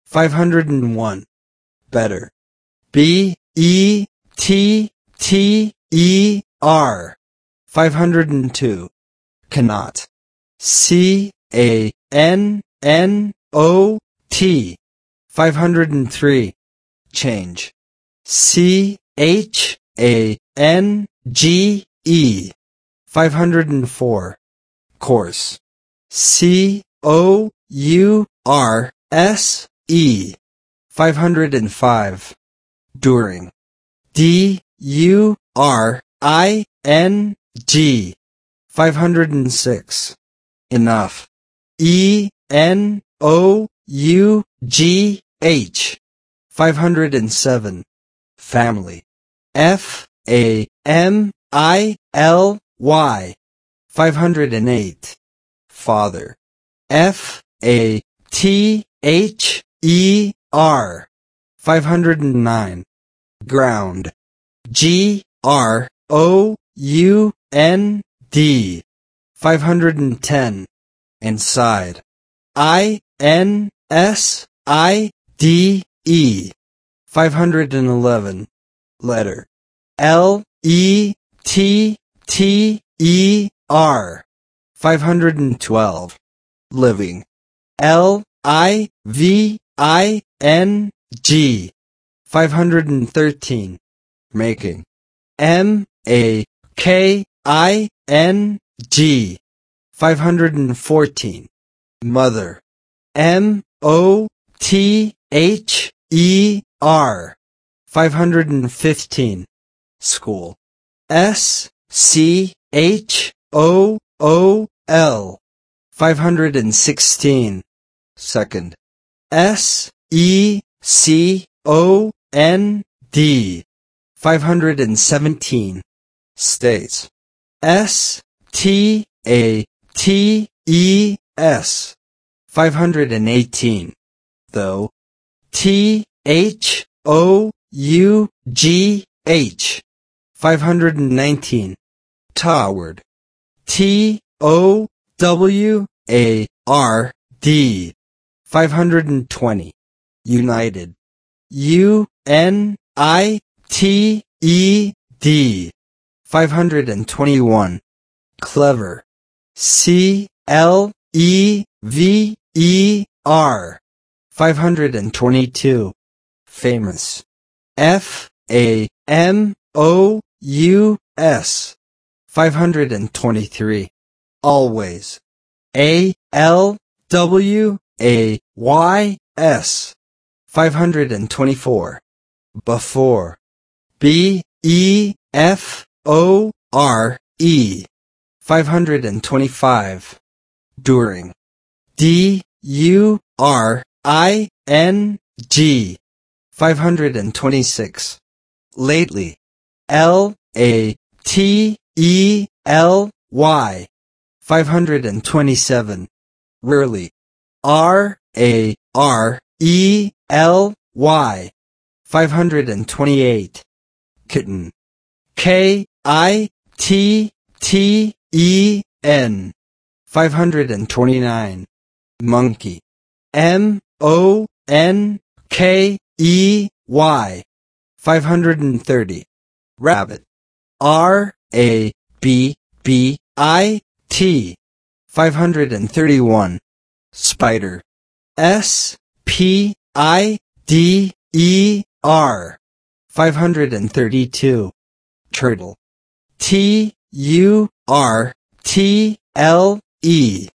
501. Better. B-E-T-T-E-R. 502. Cannot. C-A-N-N-O-T. 503. Change. C-H-A-N-G-E. 504. Course. C-O-U-R-S-E. 505. During. D-U-R-I-N-G. 506. Enough. E-N-O-U-G-H. 507. Family. F-A-M-I-L-Y. 508. Father. F-A-T-H-E-R. 509. Ground. G-R-O-U-N-D. 510. Inside. I-N-S-I-D-E. 511. Letter. L-E-T-T-E-R. 512. Living. L-I-V-I-N-G. 513. Making. M-A-K-I-N-G. 514. Mother. M-O-T-H-E-R. 515. School. S-C-H-O-O-L. 516. Second. S-E-C-O-N-D. 517. States. S-T-A-T-E-S. 518. Though. T-H-O-U-G-H. 519. Toward. T-O-W-A-R-D. 520. United. U-N-I-T-E-D. 521. Clever. C-L-E-V-E-R. 522. Famous. F-A-M-O-U-S. 523. Always. A-L-W-A-Y-S. 524. Before. B-E-F-O-R-E. 525. During. D-U-R-I-N-G. 526. Lately. L-A-T-E-L-Y. 527. Rarely. R-A-R-E-L-Y. 528. Kitten. K-I-T-T-E-N. 529. Monkey. M-O-N-K-E-Y. 530. Rabbit. R-A-B-B-I-T. 531. Spider. S-P-I-D-E-R. 532. Turtle. T-U-R-T-L-E.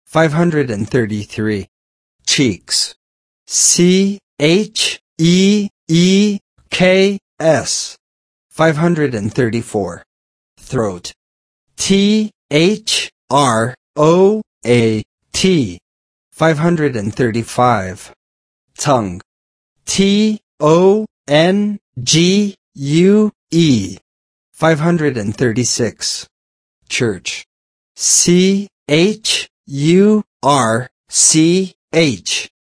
533. Cheeks. C-H-E-E-K-S. 534. Throat. T-H-R-O-A-T. 535. Tongue. T-O-N-G-U-E. 536. Church. C-H-U-R-C-H.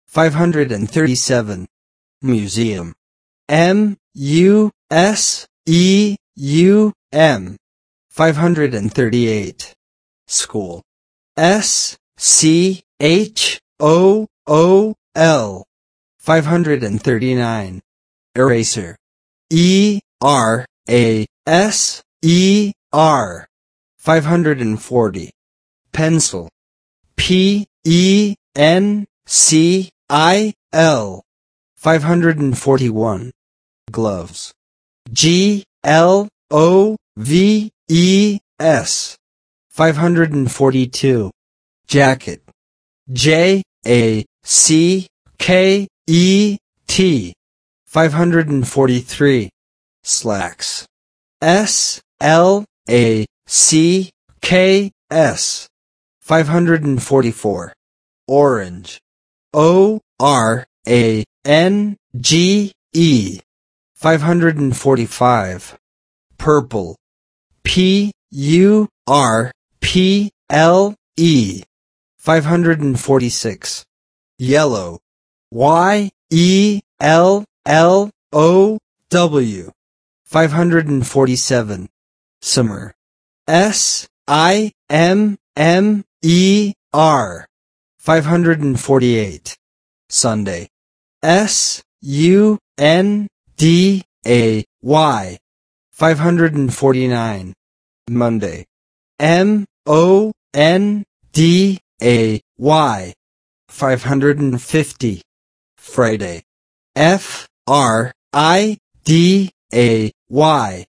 537. Museum. M-U-S-E-U-M. 538. School. S-C-H-O-O-L. 539. Eraser. E-R-A-S-E-R. 540. Pencil. P-E-N-C-I-L. 541. Gloves. G-L-O-V-E-S. 542. Jacket. J-A-C-K-E-T. 543. Slacks. S-L-A-C-K-S. 544. Orange. O-R-A-N-G-E. 545. Purple. P-U-R-P-L-E. 546. Yellow. Y-E-L-L-O-W. 547. Summer. S-I-M-M-E-R. 548. Sunday. S-U-N-D-A-Y. 549. Monday. M-O-N-D-A-Y. 550. Friday. F-R-I-D-A-Y.